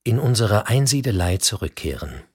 In unsere Einsiedelei zurückkehren.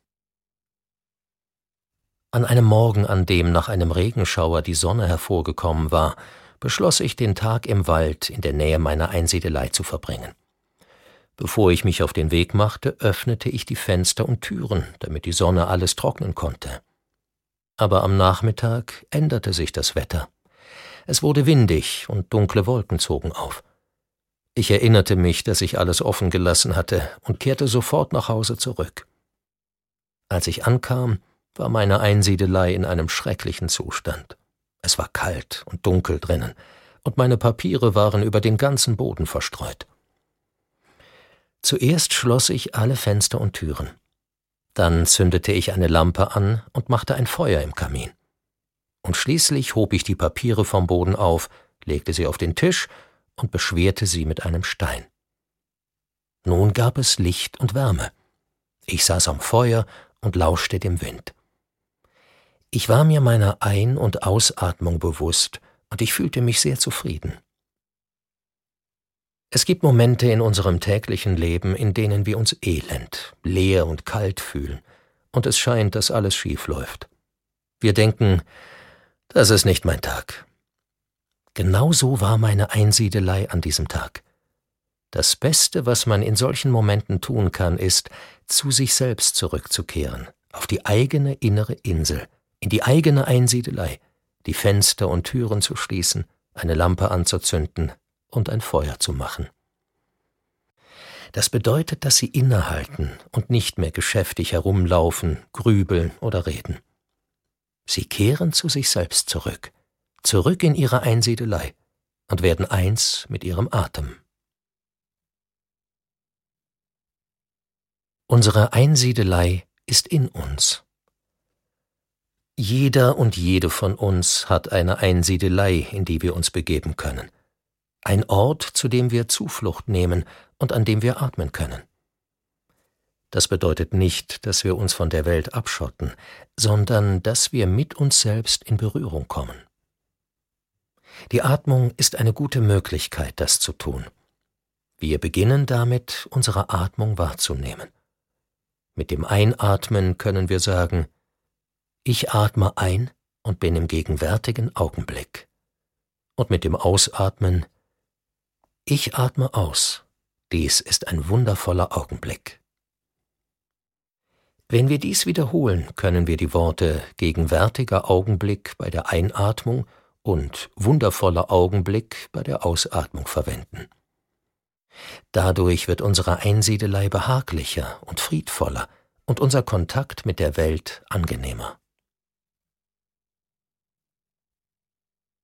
An einem Morgen, an dem nach einem Regenschauer die Sonne hervorgekommen war, beschloss ich, den Tag im Wald in der Nähe meiner Einsiedelei zu verbringen. Bevor ich mich auf den Weg machte, öffnete ich die Fenster und Türen, damit die Sonne alles trocknen konnte. Aber am Nachmittag änderte sich das Wetter. Es wurde windig und dunkle Wolken zogen auf. Ich erinnerte mich, dass ich alles offen gelassen hatte und kehrte sofort nach Hause zurück. Als ich ankam, war meine Einsiedelei in einem schrecklichen Zustand. Es war kalt und dunkel drinnen, und meine Papiere waren über den ganzen Boden verstreut. Zuerst schloss ich alle Fenster und Türen. Dann zündete ich eine Lampe an und machte ein Feuer im Kamin. Und schließlich hob ich die Papiere vom Boden auf, legte sie auf den Tisch und beschwerte sie mit einem Stein. Nun gab es Licht und Wärme. Ich saß am Feuer und lauschte dem Wind. Ich war mir meiner Ein- und Ausatmung bewusst, und ich fühlte mich sehr zufrieden. Es gibt Momente in unserem täglichen Leben, in denen wir uns elend, leer und kalt fühlen, und es scheint, dass alles schief läuft. Wir denken, das ist nicht mein Tag. Genauso war meine Einsiedelei an diesem Tag. Das Beste, was man in solchen Momenten tun kann, ist, zu sich selbst zurückzukehren, auf die eigene innere Insel, in die eigene Einsiedelei, die Fenster und Türen zu schließen, eine Lampe anzuzünden und ein Feuer zu machen. Das bedeutet, dass sie innehalten und nicht mehr geschäftig herumlaufen, grübeln oder reden. Sie kehren zu sich selbst zurück in ihre Einsiedelei und werden eins mit ihrem Atem. Unsere Einsiedelei ist in uns. Jeder und jede von uns hat eine Einsiedelei, in die wir uns begeben können. Ein Ort, zu dem wir Zuflucht nehmen und an dem wir atmen können. Das bedeutet nicht, dass wir uns von der Welt abschotten, sondern dass wir mit uns selbst in Berührung kommen. Die Atmung ist eine gute Möglichkeit, das zu tun. Wir beginnen damit, unsere Atmung wahrzunehmen. Mit dem Einatmen können wir sagen, ich atme ein und bin im gegenwärtigen Augenblick. Und mit dem Ausatmen, ich atme aus, dies ist ein wundervoller Augenblick. Wenn wir dies wiederholen, können wir die Worte gegenwärtiger Augenblick bei der Einatmung und wundervoller Augenblick bei der Ausatmung verwenden. Dadurch wird unsere Einsiedelei behaglicher und friedvoller und unser Kontakt mit der Welt angenehmer.